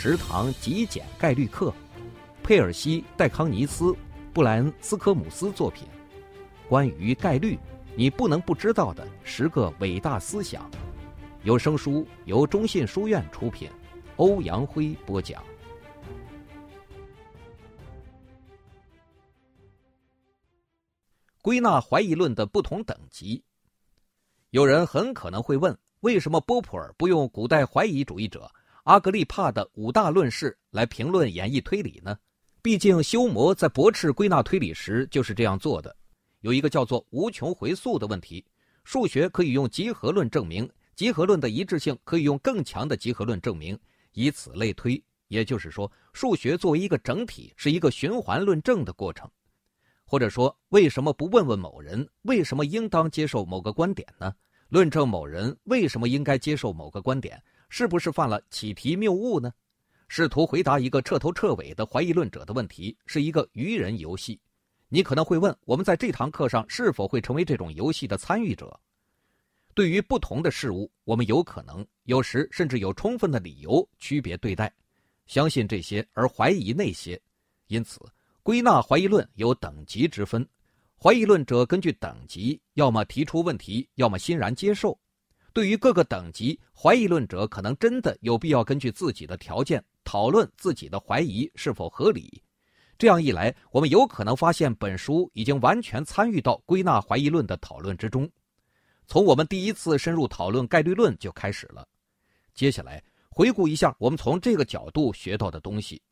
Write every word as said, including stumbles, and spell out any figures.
十堂极简概率课，佩尔西·戴康尼斯、布莱恩·斯科姆斯作品，关于概率你不能不知道的十个伟大思想。有声书由中信书院出品，欧阳辉播讲。归纳怀疑论的不同等级。有人很可能会问，为什么波普尔不用古代怀疑主义者阿格利帕的五大论式来评论演绎推理呢？毕竟休谟在驳斥归纳推理时就是这样做的。有一个叫做无穷回溯的问题，数学可以用集合论证明，集合论的一致性可以用更强的集合论证明，以此类推。也就是说，数学作为一个整体是一个循环论证的过程。或者说，为什么不问问某人为什么应当接受某个观点呢？论证某人为什么应该接受某个观点，是不是犯了启题谬误呢？试图回答一个彻头彻尾的怀疑论者的问题是一个愚人游戏。你可能会问，我们在这堂课上是否会成为这种游戏的参与者？对于不同的事物，我们有可能，有时甚至有充分的理由区别对待，相信这些而怀疑那些。因此归纳怀疑论有等级之分，怀疑论者根据等级要么提出问题，要么欣然接受。对于各个等级，怀疑论者可能真的有必要根据自己的条件讨论自己的怀疑是否合理。这样一来，我们有可能发现本书已经完全参与到归纳怀疑论的讨论之中。从我们第一次深入讨论概率论就开始了。接下来回顾一下我们从这个角度学到的东西。